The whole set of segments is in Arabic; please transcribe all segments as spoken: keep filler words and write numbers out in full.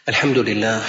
الحمد لله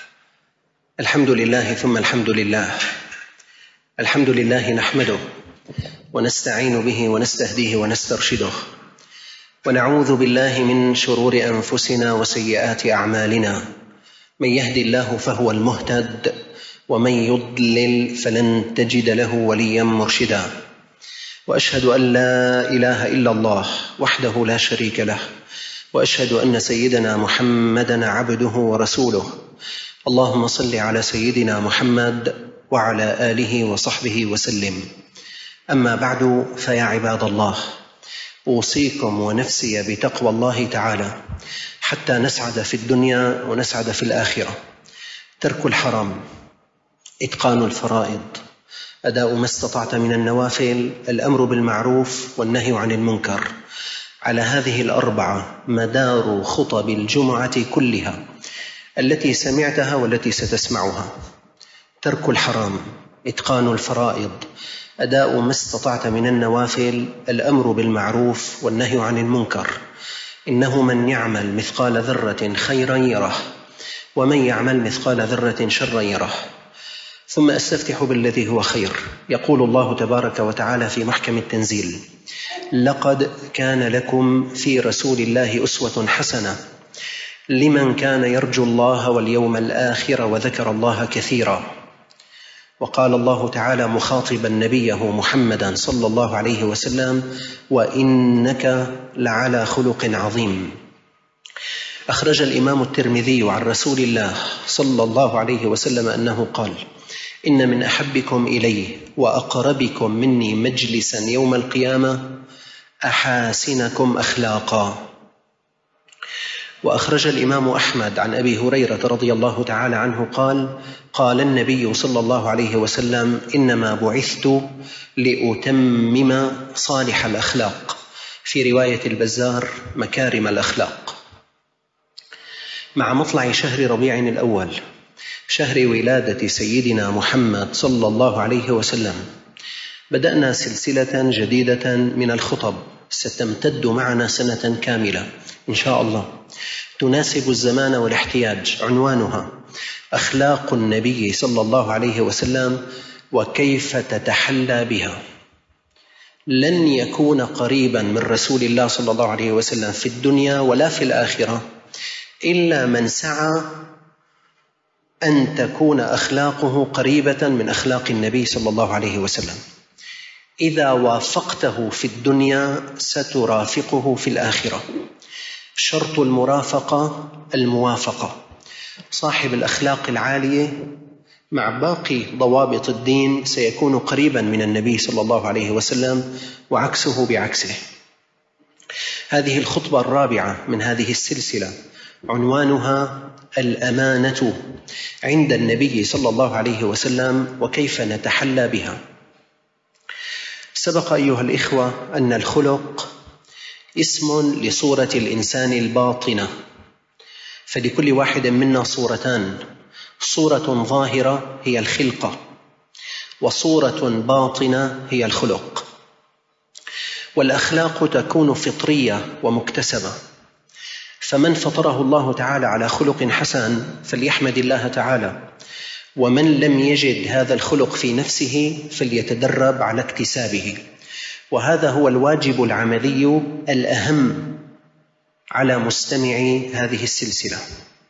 الحمد لله ثم الحمد لله الحمد لله نحمده ونستعين به ونستهديه ونسترشده ونعوذ بالله من شرور أنفسنا وسيئات أعمالنا. من يهد الله فهو المهتد ومن يضلل فلن تجد له وليا مرشدا. وأشهد أن لا إله إلا الله وحده لا شريك له، وأشهد أن سيدنا محمدًا عبده ورسوله. اللهم صل على سيدنا محمد وعلى آله وصحبه وسلم. أما بعد، فيا عباد الله، أوصيكم ونفسي بتقوى الله تعالى حتى نسعد في الدنيا ونسعد في الآخرة. ترك الحرام، إتقان الفرائض، أداء ما استطعت من النوافل، الأمر بالمعروف والنهي عن المنكر. على هذه الأربعة مدار خطب الجمعة كلها التي سمعتها والتي ستسمعها. ترك الحرام، إتقان الفرائض، أداء ما استطعت من النوافل، الأمر بالمعروف والنهي عن المنكر. إنه من يعمل مثقال ذرة خيرا يره، ومن يعمل مثقال ذرة شرا يره. ثم أستفتح بالذي هو خير. يقول الله تبارك وتعالى في محكم التنزيل: لقد كان لكم في رسول الله أسوة حسنة لمن كان يرجو الله واليوم الآخر وذكر الله كثيرا. وقال الله تعالى مخاطبا نبيه محمدا صلى الله عليه وسلم: وإنك لعلى خلق عظيم. أخرج الإمام الترمذي عن رسول الله صلى الله عليه وسلم أنه قال: إن من أحبكم إلي وأقربكم مني مجلسا يوم القيامة أحاسنكم أخلاقا. وأخرج الإمام أحمد عن أبي هريرة رضي الله تعالى عنه قال: قال النبي صلى الله عليه وسلم: إنما بعثت لأتمم صالح الأخلاق، في رواية البزار مكارم الأخلاق. مع مطلع شهر ربيع الأول، شهر ولادة سيدنا محمد صلى الله عليه وسلم، بدأنا سلسلة جديدة من الخطب ستمتد معنا سنة كاملة إن شاء الله، تناسب الزمان والاحتياج. عنوانها: أخلاق النبي صلى الله عليه وسلم وكيف تتحلى بها. لن يكون قريبا من رسول الله صلى الله عليه وسلم في الدنيا ولا في الآخرة إلا من سعى أن تكون أخلاقه قريبة من أخلاق النبي صلى الله عليه وسلم. إذا وافقته في الدنيا سترافقه في الآخرة. شرط المرافقة الموافقة. صاحب الأخلاق العالية مع باقي ضوابط الدين سيكون قريبا من النبي صلى الله عليه وسلم، وعكسه بعكسه. هذه الخطبة الرابعة من هذه السلسلة عنوانها الأمانة عند النبي صلى الله عليه وسلم وكيف نتحلى بها. سبق أيها الإخوة أن الخلق اسم لصورة الإنسان الباطنة، فلكل واحد منا صورتان: صورة ظاهرة هي الخلقة، وصورة باطنة هي الخلق. والأخلاق تكون فطرية ومكتسبة، فمن فطره الله تعالى على خلق حسن فليحمد الله تعالى، ومن لم يجد هذا الخلق في نفسه فليتدرب على اكتسابه. وهذا هو الواجب العملي الأهم على مستمعي هذه السلسلة.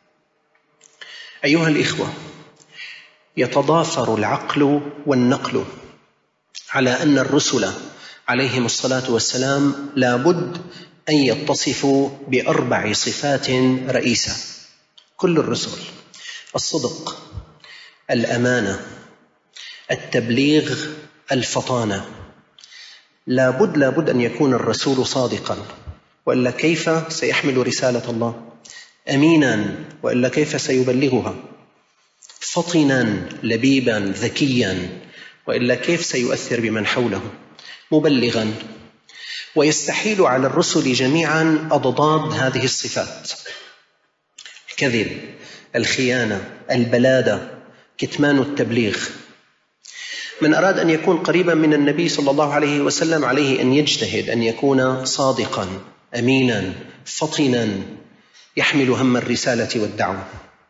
أيها الإخوة، يتضافر العقل والنقل على أن الرسل عليهم الصلاة والسلام لا بد أن يتصفوا بأربع صفات رئيسة. كل الرسل: الصدق، الأمانة، التبليغ، الفطانة. لا بد لا بد أن يكون الرسول صادقا، وإلا كيف سيحمل رسالة الله؟ أمينا، وإلا كيف سيبلغها؟ فطنا لبيبا ذكيا، وإلا كيف سيؤثر بمن حوله؟ مبلغا. ويستحيل على الرسل جميعا أضداد هذه الصفات: الكذب، الخيانة، البلادة، كتمان التبليغ. من أراد أن يكون قريبا من النبي صلى الله عليه وسلم عليه أن يجتهد أن يكون صادقا، أمينا، فطنا، يحمل هم الرسالة والدعوة.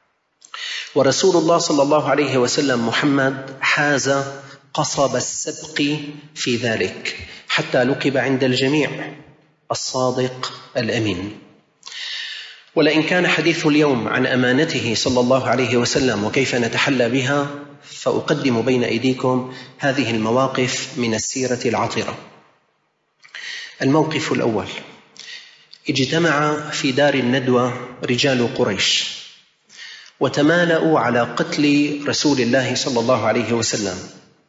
ورسول الله صلى الله عليه وسلم محمد حاز قصب السبق في ذلك حتى لقب عند الجميع الصادق الأمين. ولئن كان حديث اليوم عن أمانته صلى الله عليه وسلم وكيف نتحلى بها، فأقدم بين أيديكم هذه المواقف من السيرة العطرة. الموقف الأول: اجتمع في دار الندوة رجال قريش وتمالأوا على قتل رسول الله صلى الله عليه وسلم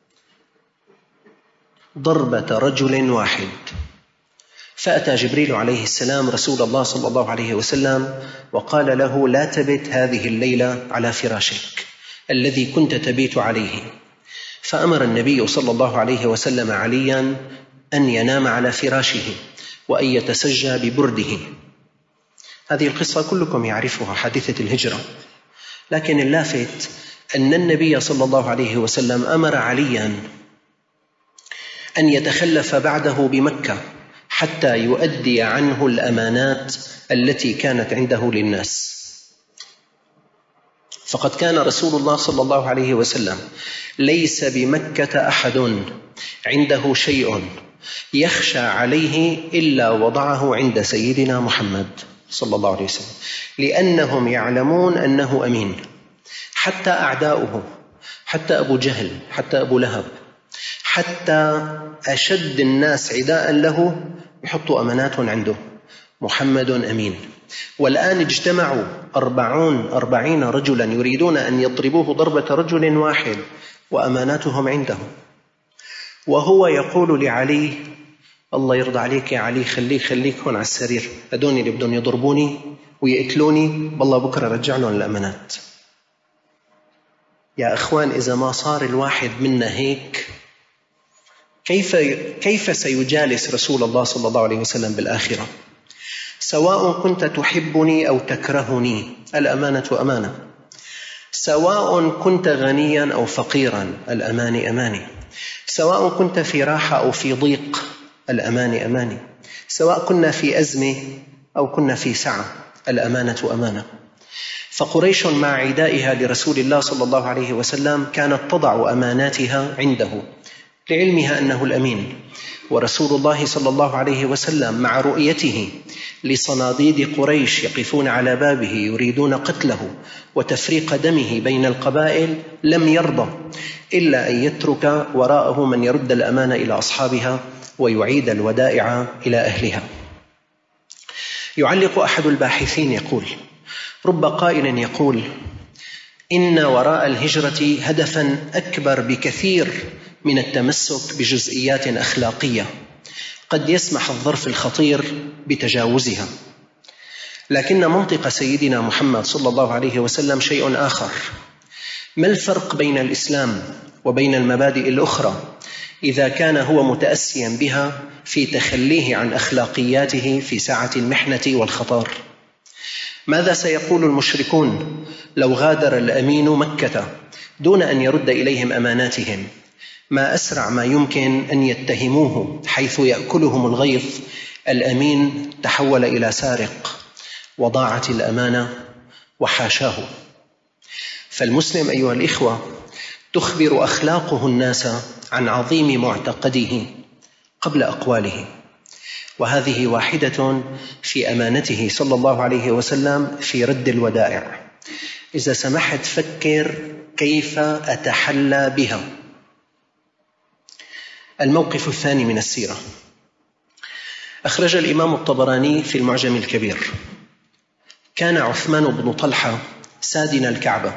ضربة رجل واحد. فأتى جبريل عليه السلام رسول الله صلى الله عليه وسلم وقال له: لا تبت هذه الليلة على فراشك الذي كنت تبيت عليه. فأمر النبي صلى الله عليه وسلم عليا أن ينام على فراشه وأن يتسجى ببرده. هذه القصة كلكم يعرفها، حادثة الهجرة. لكن اللافت أن النبي صلى الله عليه وسلم أمر عليا أن يتخلف بعده بمكة حتى يؤدي عنه الأمانات التي كانت عنده للناس. فقد كان رسول الله صلى الله عليه وسلم ليس بمكة أحد عنده شيء يخشى عليه إلا وضعه عند سيدنا محمد صلى الله عليه وسلم، لأنهم يعلمون أنه أمين. حتى أعداؤه، حتى أبو جهل، حتى أبو لهب، حتى أشد الناس عداء له يحطوا أمانات عنده. محمد أمين. والآن اجتمعوا أربعون أربعين رجلا يريدون أن يضربوه ضربة رجل واحد وأماناتهم عنده، وهو يقول لعلي: الله يرضى عليك يا علي، خليك خليك هون على السرير، هدوني اللي بدهم يضربوني ويقتلوني بالله بكرة رجع لهم الأمانات. يا أخوان، إذا ما صار الواحد منا هيك، كيف كيف سيجالس رسول الله صلى الله عليه وسلم بالآخرة؟ سواء كنت تحبني أو تكرهني، الأمانة أمانة. سواء كنت غنيا أو فقيرا، الأمان أماني. سواء كنت في راحة أو في ضيق، الأمان أماني. سواء كنا في أزمة أو كنا في سعة، الأمانة أمانة. فقريش مع عدائها لرسول الله صلى الله عليه وسلم كانت تضع أماناتها عنده لعلمها أنه الأمين. ورسول الله صلى الله عليه وسلم مع رؤيته لصناديد قريش يقفون على بابه يريدون قتله وتفريق دمه بين القبائل لم يرضى إلا أن يترك وراءه من يرد الأمانة إلى أصحابها ويعيد الودائع إلى أهلها. يعلق أحد الباحثين يقول: رب قائل يقول إن وراء الهجرة هدفا أكبر بكثير من التمسك بجزئيات أخلاقية قد يسمح الظرف الخطير بتجاوزها، لكن منطق سيدنا محمد صلى الله عليه وسلم شيء آخر. ما الفرق بين الإسلام وبين المبادئ الأخرى إذا كان هو متأسيا بها في تخليه عن أخلاقياته في ساعة المحنة والخطر؟ ماذا سيقول المشركون لو غادر الأمين مكة دون أن يرد إليهم أماناتهم؟ ما أسرع ما يمكن أن يتهموه حيث يأكلهم الغيظ: الأمين تحول إلى سارق وضاعت الأمانة، وحاشاه. فالمسلم أيها الإخوة تخبر أخلاقه الناس عن عظيم معتقده قبل أقواله، وهذه واحدة في أمانته صلى الله عليه وسلم في رد الودائع. إذا سمحت فكر كيف أتحلى بها. الموقف الثاني من السيرة: أخرج الإمام الطبراني في المعجم الكبير: كان عثمان بن طلحة سادن الكعبة.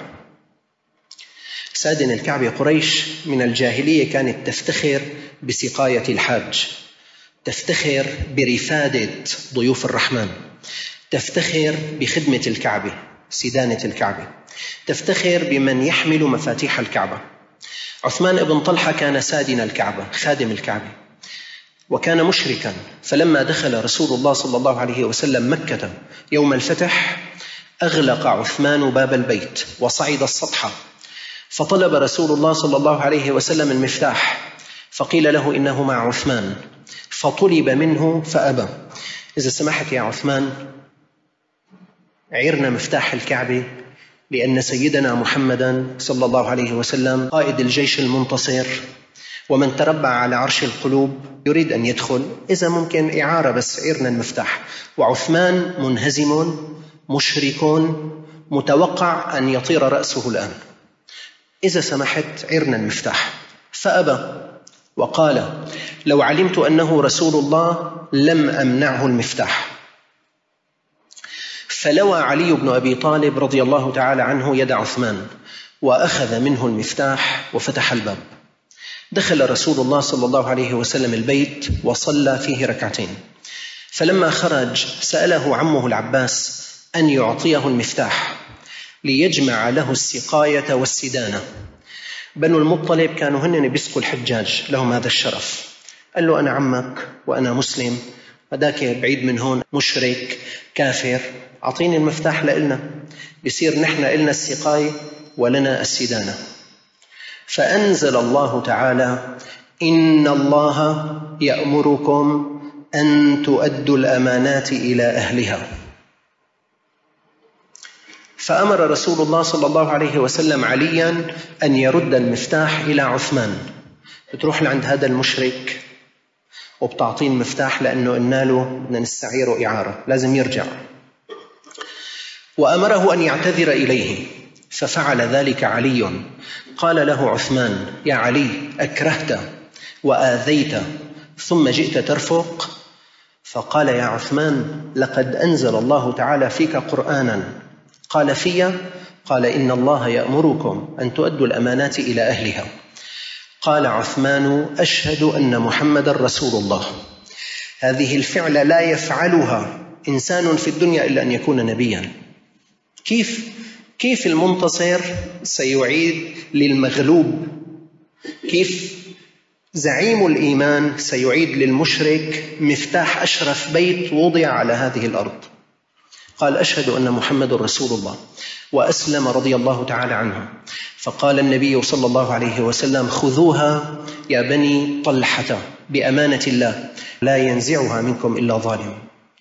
سادن الكعبة قريش من الجاهلية كانت تفتخر بسقاية الحاج، تفتخر برفادة ضيوف الرحمن، تفتخر بخدمة الكعبة، سدانة الكعبة، تفتخر بمن يحمل مفاتيح الكعبة. عثمان بن طلحة كان سادن الكعبة، خادم الكعبة، وكان مشركا. فلما دخل رسول الله صلى الله عليه وسلم مكة يوم الفتح أغلق عثمان باب البيت وصعد السطح، فطلب رسول الله صلى الله عليه وسلم المفتاح، فقيل له إنه مع عثمان، فطلب منه فأبى. إذا سمحت يا عثمان، عيرنا مفتاح الكعبة لأن سيدنا محمدا صلى الله عليه وسلم قائد الجيش المنتصر ومن تربع على عرش القلوب يريد أن يدخل، إذا ممكن إعارة بس عيرنا المفتاح، وعثمان منهزم مشرك متوقع أن يطير رأسه الآن، إذا سمحت عيرنا المفتاح. فأبى وقال: لو علمت أنه رسول الله لم أمنعه المفتاح. فلوى علي بن أبي طالب رضي الله تعالى عنه يد عثمان وأخذ منه المفتاح وفتح الباب. دخل رسول الله صلى الله عليه وسلم البيت وصلى فيه ركعتين، فلما خرج سأله عمه العباس أن يعطيه المفتاح ليجمع له السقاية والسدانة. بنو المطلب كانوا هن بيسقوا الحجاج، لهم هذا الشرف. قال له: أنا عمك وأنا مسلم، هذاك بعيد من هون مشرك كافر، أعطيني المفتاح لإلنا، بيصير نحن إلنا السقاية ولنا السدانة. فأنزل الله تعالى: إن الله يأمركم أن تؤدوا الأمانات إلى أهلها. فأمر رسول الله صلى الله عليه وسلم عليا أن يرد المفتاح إلى عثمان. بتروح لعند هذا المشرك وبتعطيه المفتاح لأنه قلنا له بدنا نستعيره إعارة، لازم يرجع. وأمره أن يعتذر إليه، ففعل ذلك علي. قال له عثمان: يا علي، أكرهت وآذيت ثم جئت ترفق؟ فقال: يا عثمان، لقد أنزل الله تعالى فيك قرآنا. قال: فيا؟ قال: إن الله يأمركم أن تؤدوا الأمانات إلى أهلها. قال عثمان: أشهد أن محمد رسول الله. هذه الفعل لا يفعلها إنسان في الدنيا إلا أن يكون نبيا. كيف كيف المنتصر سيعيد للمغلوب؟ كيف زعيم الإيمان سيعيد للمشرك مفتاح أشرف بيت وضع على هذه الأرض؟ قال: أشهد أن محمد رسول الله، وأسلم رضي الله تعالى عنه. فقال النبي صلى الله عليه وسلم: خذوها يا بني طلحة بأمانة الله، لا ينزعها منكم إلا ظالم.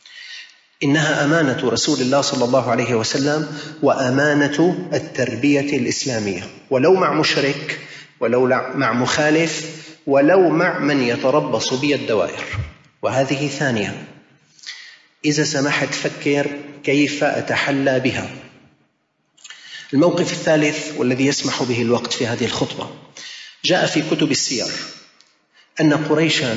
إنها أمانة رسول الله صلى الله عليه وسلم وأمانة التربية الإسلامية، ولو مع مشرك، ولو مع مخالف، ولو مع من يتربص بي الدوائر. وهذه ثانية. إذا سمحت فكر كيف أتحلى بها. الموقف الثالث والذي يسمح به الوقت في هذه الخطبة، جاء في كتب السير أن قريشاً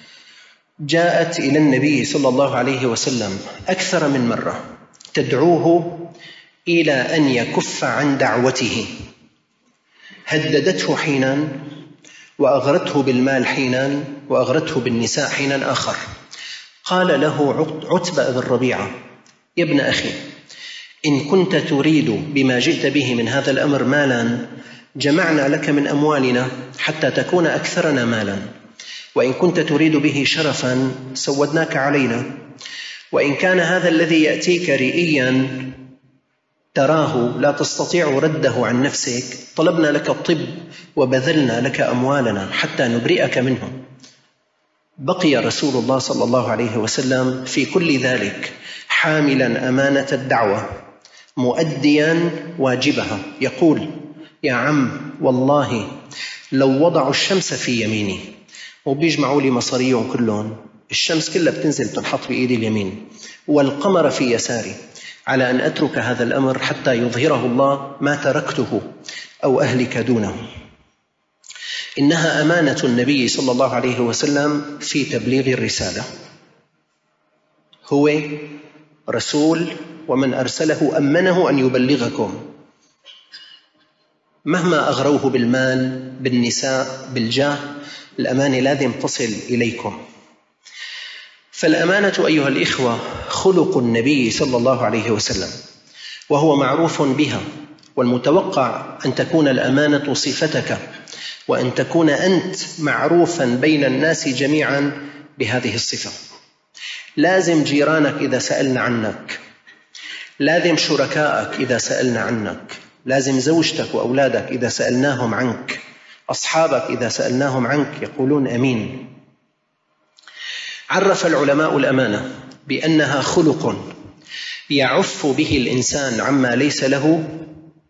جاءت إلى النبي صلى الله عليه وسلم أكثر من مرة تدعوه إلى أن يكف عن دعوته. هددته حيناً، وأغرته بالمال حيناً، وأغرته بالنساء حيناً آخر. قال له عتبة بن ربيعة: يا ابن أخي، إن كنت تريد بما جئت به من هذا الأمر مالا، جمعنا لك من أموالنا حتى تكون أكثرنا مالا، وإن كنت تريد به شرفا سودناك علينا، وإن كان هذا الذي يأتيك رئيا تراه لا تستطيع رده عن نفسك، طلبنا لك الطب وبذلنا لك أموالنا حتى نبرئك منه. بقي رسول الله صلى الله عليه وسلم في كل ذلك حاملا أمانة الدعوة، مؤديا واجبها، يقول: يا عم، والله لو وضعوا الشمس في يميني وبيجمعوا لي مصاريهم كلهم، الشمس كلها بتنزل تنحط بإيدي اليمين، والقمر في يساري، على أن أترك هذا الأمر حتى يظهره الله، ما تركته أو أهلك دونه. إنها أمانة النبي صلى الله عليه وسلم في تبليغ الرسالة. هو رسول، ومن أرسله أمنه أن يبلغكم، مهما أغروه بالمال، بالنساء، بالجاه، الأمانة لازم تصل إليكم. فالأمانة أيها الإخوة خلق النبي صلى الله عليه وسلم، وهو معروف بها، والمتوقع أن تكون الأمانة صفتك، وأن تكون أنت معروفا بين الناس جميعا بهذه الصفة. لازم جيرانك إذا سألنا عنك، لازم شركائك إذا سألنا عنك، لازم زوجتك وأولادك إذا سألناهم عنك، أصحابك إذا سألناهم عنك يقولون أمين. عرف العلماء الأمانة بأنها خلق يعف به الإنسان عما ليس له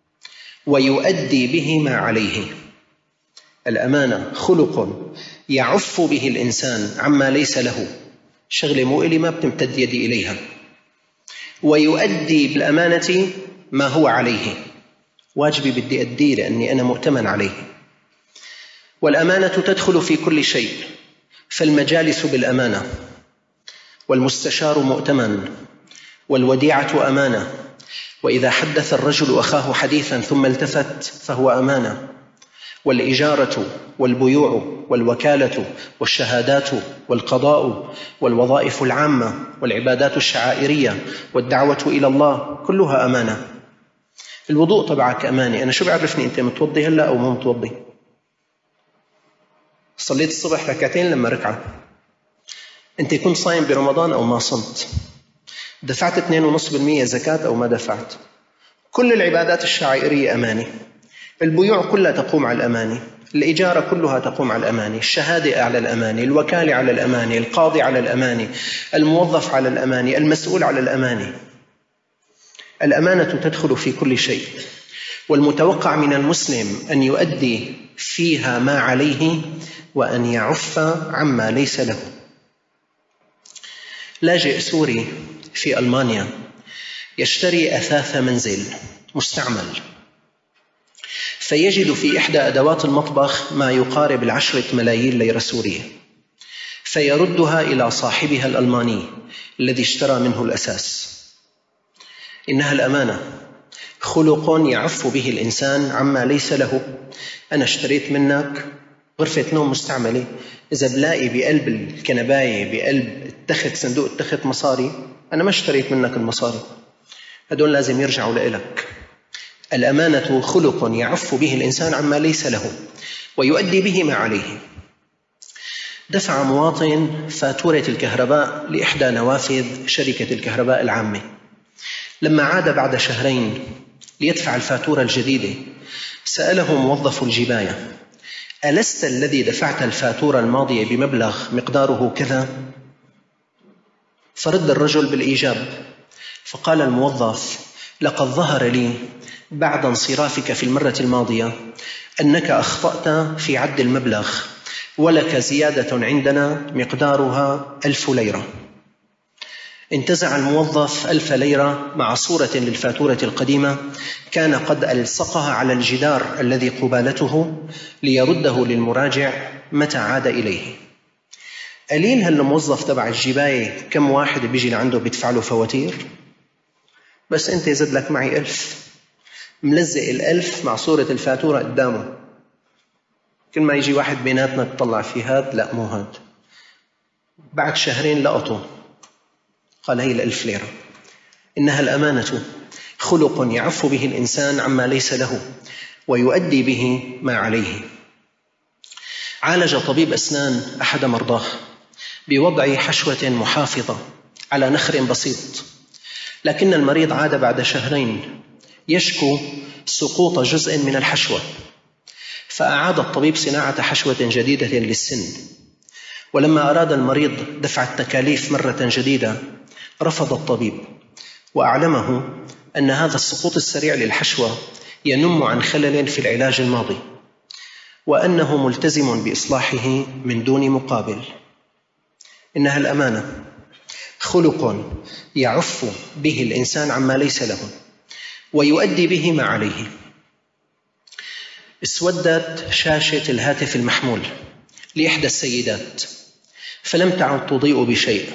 ويؤدي به ما عليه. الأمانة خلق يعف به الإنسان عما ليس له، شغلة مو إلي ما بتمتد يدي إليها، ويؤدي بالأمانة ما هو عليه، واجبي بدي أديه لأني أنا مؤتمن عليه. والأمانة تدخل في كل شيء، فالمجالس بالأمانة، والمستشار مؤتمن، والوديعة أمانة، وإذا حدث الرجل أخاه حديثا ثم التفت فهو أمانة، والإجارة والبيوع والوكالة والشهادات والقضاء والوظائف العامة والعبادات الشعائرية والدعوة إلى الله كلها أمانة. الوضوء تبعك أمانة، أنا شو بعرفني أنت متوضي هلأ أو مو متوضي؟ صليت الصبح ركعتين لما ركعة، أنت كنت صايم برمضان أو ما صمت، دفعت اثنين فاصلة خمسة بالمئة زكاة أو ما دفعت. كل العبادات الشعائرية أمانة، البيوع كلها تقوم على الأمانة، الإجارة كلها تقوم على الأمانة، الشهادة على الأمانة، الوكالة على الأمانة، القاضي على الأمانة، الموظف على الأمانة، المسؤول على الأمانة. الأمانة تدخل في كل شيء، والمتوقع من المسلم أن يؤدي فيها ما عليه وأن يعف عما ليس له. لاجئ سوري في ألمانيا يشتري أثاث منزل مستعمل، فيجد في إحدى أدوات المطبخ ما يقارب العشرة ملايين ليرة سورية، فيردها إلى صاحبها الألماني الذي اشترى منه الأساس. إنها الأمانة خلق يعف به الإنسان عما ليس له. أنا اشتريت منك غرفة نوم مستعملة، إذا بلاقي بقلب الكنباية بقلب التخت صندوق التخت مصاري، أنا ما اشتريت منك المصاري، هدول لازم يرجعوا لإلك. الأمانة خلق يعف به الإنسان عما ليس له ويؤدي به ما عليه. دفع مواطن فاتورة الكهرباء لإحدى نوافذ شركة الكهرباء العامة، لما عاد بعد شهرين ليدفع الفاتورة الجديدة سأله موظف الجباية: ألست الذي دفعت الفاتورة الماضية بمبلغ مقداره كذا؟ فرد الرجل بالإيجاب، فقال الموظف: لقد ظهر لي بعد انصرافك في المرة الماضية أنك أخطأت في عد المبلغ، ولك زيادة عندنا مقدارها ألف ليرة. انتزع الموظف ألف ليرة مع صورة للفاتورة القديمة كان قد ألصقها على الجدار الذي قبالته ليرده للمراجع متى عاد إليه. قليل هالموظف تبع الجباية كم واحد بيجي لعنده بيدفع له فواتير؟ بس أنت زد لك معي ألف، ملزق الألف مع صورة الفاتورة قدامه، كل ما يجي واحد بيناتنا تطلع في هاد، لا مو هاد. بعد شهرين لقطه، قال هي الألف ليرة. إنها الأمانة خلق يعف به الإنسان عما ليس له ويؤدي به ما عليه. عالج طبيب أسنان أحد مرضاه بوضع حشوة محافظة على نخر بسيط، لكن المريض عاد بعد شهرين يشكو سقوط جزء من الحشوة، فأعاد الطبيب صناعة حشوة جديدة للسن. ولما أراد المريض دفع التكاليف مرة جديدة رفض الطبيب، وأعلمه أن هذا السقوط السريع للحشوة ينم عن خلل في العلاج الماضي، وأنه ملتزم بإصلاحه من دون مقابل. إنها الأمانة خلق يعف به الإنسان عما ليس له ويؤدي به ما عليه. اسودت شاشة الهاتف المحمول لإحدى السيدات فلم تعد تضيء بشيء،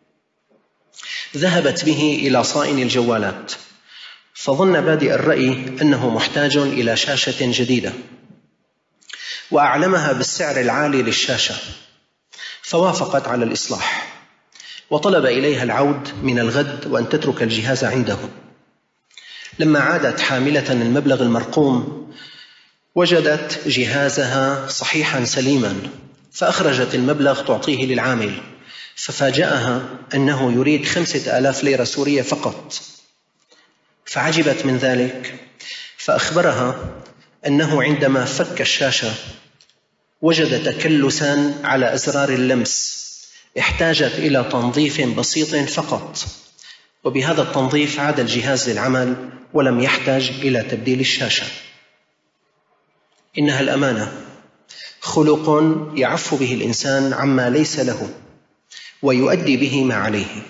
ذهبت به إلى صائن الجوالات، فظن بادئ الرأي أنه محتاج إلى شاشة جديدة، وأعلمها بالسعر العالي للشاشة، فوافقت على الإصلاح، وطلب إليها العود من الغد وأن تترك الجهاز عنده. لما عادت حاملة المبلغ المرقوم وجدت جهازها صحيحا سليما، فأخرجت المبلغ تعطيه للعامل، ففاجأها أنه يريد خمسة آلاف ليرة سورية فقط، فعجبت من ذلك، فأخبرها أنه عندما فك الشاشة وجد تكلسا على أزرار اللمس، احتاجت إلى تنظيف بسيط فقط، وبهذا التنظيف عاد الجهاز للعمل ولم يحتاج إلى تبديل الشاشة. إنها الأمانة خلق يعف به الإنسان عما ليس له ويؤدي به ما عليه.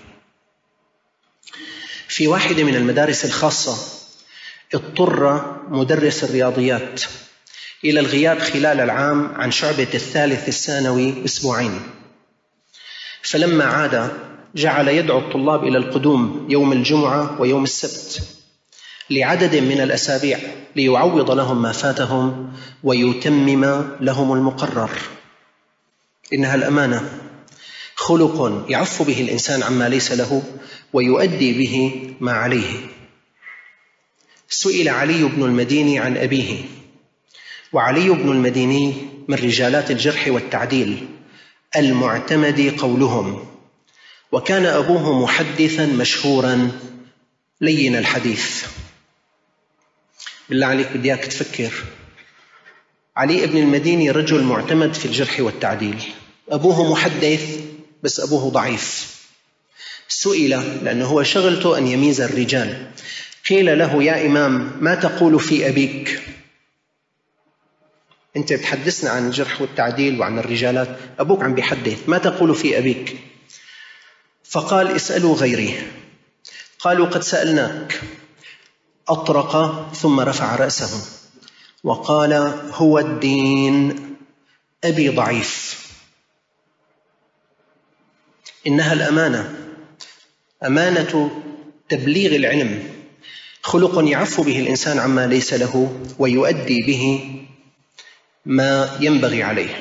في واحدة من المدارس الخاصة اضطر مدرس الرياضيات إلى الغياب خلال العام عن شعبة الثالث الثانوي أسبوعين، فلما عاد جعل يدعو الطلاب إلى القدوم يوم الجمعة ويوم السبت لعدد من الأسابيع ليعوض لهم ما فاتهم ويتمم لهم المقرر. إنها الأمانة خلق يعف به الإنسان عما ليس له ويؤدي به ما عليه. سئل علي بن المديني عن أبيه، وعلي بن المديني من رجالات الجرح والتعديل المعتمد قولهم، وكان أبوه محدثا مشهورا لين الحديث. بالله عليك بدي إياك تفكر، علي بن المديني رجل معتمد في الجرح والتعديل، أبوه محدث بس أبوه ضعيف. سئل لأنه هو شغلته أن يميز الرجال، قيل له يا إمام ما تقول في أبيك؟ أنت بتحدثنا عن الجرح والتعديل وعن الرجالات، أبوك عم بيحدث، ما تقول في أبيك؟ فقال اسألوا غيري. قالوا قد سألناك. أطرق ثم رفع رأسه وقال هو الدين، أبي ضعيف. إنها الأمانة، أمانة تبليغ العلم خلق يعف به الإنسان عما ليس له ويؤدي به ما ينبغي عليه.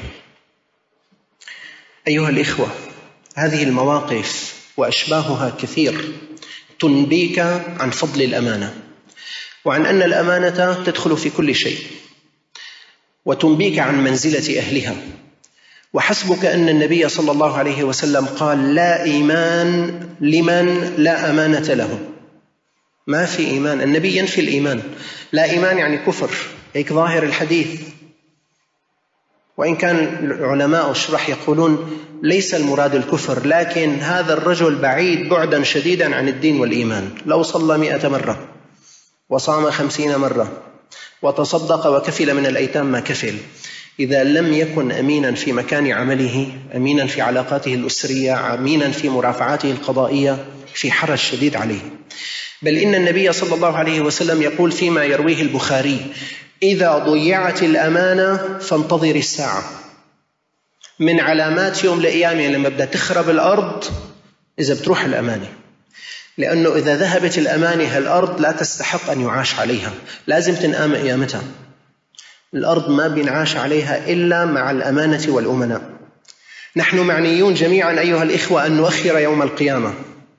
أيها الإخوة، هذه المواقف وأشباهها كثير تنبيك عن فضل الأمانة وعن أن الأمانة تدخل في كل شيء، وتنبيك عن منزلة أهلها. وحسبك أن النبي صلى الله عليه وسلم قال لا إيمان لمن لا أمانة له. ما في إيمان، النبي ينفي الإيمان، لا إيمان يعني كفر، هيك ظاهر الحديث. وإن كان العلماء الشرح يقولون ليس المراد الكفر، لكن هذا الرجل بعيد بعدا شديدا عن الدين والإيمان. لو صلى مئة مرة وصام خمسين مرة وتصدق وكفل من الأيتام ما كفل، إذا لم يكن أمينا في مكان عمله، أمينا في علاقاته الأسرية، أمينا في مرافعاته القضائية، في حرج شديد عليه. بل إن النبي صلى الله عليه وسلم يقول فيما يرويه البخاري إذا ضيعت الأمانة فانتظر الساعة. من علامات يوم القيامة لما بدها تخرب الأرض إذا بتروح الأمانة، لأنه إذا ذهبت الأمانة الأرض لا تستحق أن يعاش عليها، لازم تنقام قيامتها. الأرض ما بينعاش عليها إلا مع الأمانة والأمناء. نحن معنيون جميعا أيها الإخوة أن نؤخر يوم القيامة.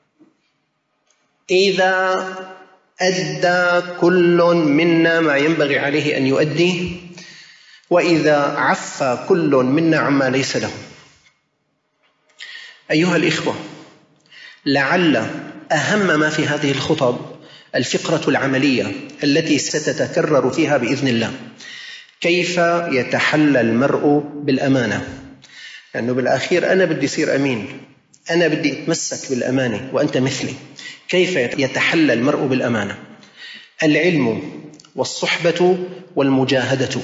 إذا أدى كل منا ما ينبغي عليه أن يؤدي، وإذا عف كل منا عما ليس له. أيها الإخوة، لعل أهم ما في هذه الخطب الفقرة العملية التي ستتكرر فيها بإذن الله، كيف يتحلى المرء بالأمانة. لأنه بالأخير أنا بدي يصير أمين، أنا بدي أتمسك بالأمانة وأنت مثلي. كيف يتحلى المرء بالأمانة؟ العلم والصحبة والمجاهدة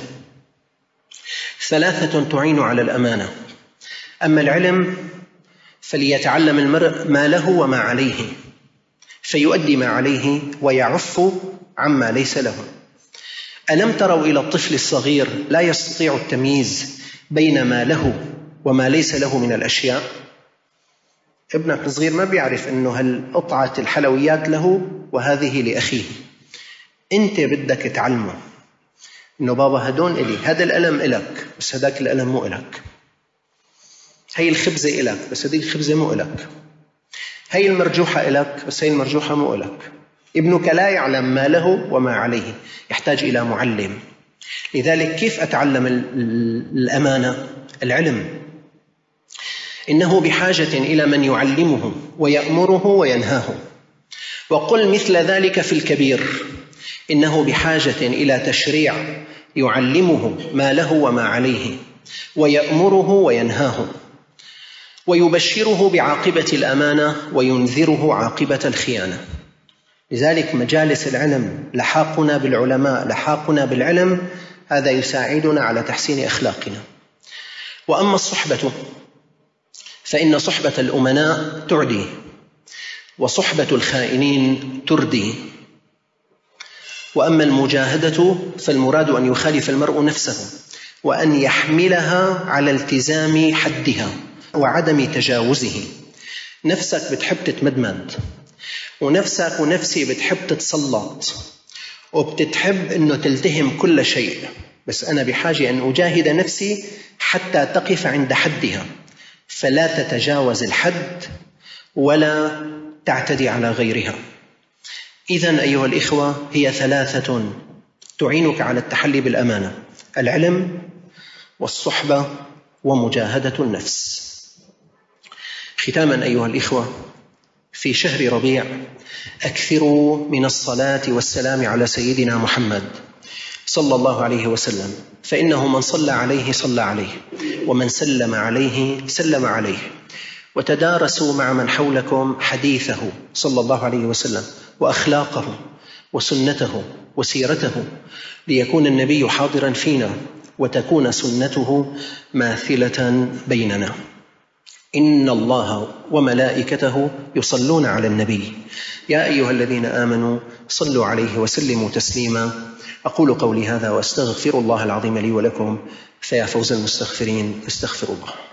ثلاثة تعين على الأمانة. أما العلم فليتعلم المرء ما له وما عليه فيؤدي ما عليه ويعف عما ليس له. ألم تروا إلى الطفل الصغير لا يستطيع التمييز بين ما له وما ليس له من الأشياء؟ ابنك الصغير ما بيعرف أنه هالقطعة الحلويات له وهذه لأخيه. أنت بدك تعلمه أنه بابا هدون إلي، هذا الألم إلك بس هداك الألم مو إلك، هاي الخبزة إلك بس هذه الخبزة مو إلك، هاي المرجوحة إلك بس هاي المرجوحة مو إلك. ابنك لا يعلم ما له وما عليه، يحتاج إلى معلم. لذلك كيف أتعلم الأمانة؟ العلم. إنه بحاجة إلى من يعلمه ويأمره وينهاه. وقل مثل ذلك في الكبير، إنه بحاجة إلى تشريع يعلمه ما له وما عليه ويأمره وينهاه ويبشره بعاقبة الأمانة وينذره عاقبة الخيانة. لذلك مجالس العلم، لحاقنا بالعلماء، لحاقنا بالعلم هذا يساعدنا على تحسين أخلاقنا. وأما الصحبة فإن صحبة الأمناء تعدي، وصحبة الخائنين تردي. وأما المجاهدة فالمراد أن يخالف المرء نفسه وأن يحملها على التزام حدها وعدم تجاوزه. نفسك بتحب تتمدمد، ونفسك ونفسي بتحب تتسلط، وبتحب أنه تلتهم كل شيء، بس أنا بحاجة أن أجاهد نفسي حتى تقف عند حدها، فلا تتجاوز الحد ولا تعتدي على غيرها. إذن أيها الإخوة، هي ثلاثة تعينك على التحلي بالأمانة: العلم والصحبة ومجاهدة النفس. ختاما أيها الإخوة، في شهر ربيع أكثروا من الصلاة والسلام على سيدنا محمد صلى الله عليه وسلم، فإنه من صلى عليه صلى عليه، ومن سلم عليه سلم عليه. وتدارسوا مع من حولكم حديثه صلى الله عليه وسلم وأخلاقه وسنته وسيرته، ليكون النبي حاضرا فينا وتكون سنته ماثلة بيننا. إن الله وملائكته يصلون على النبي يا أيها الذين آمنوا صلوا عليه وسلموا تسليما. أقول قولي هذا وأستغفر الله العظيم لي ولكم، فيا فوز المستغفرين، استغفر الله.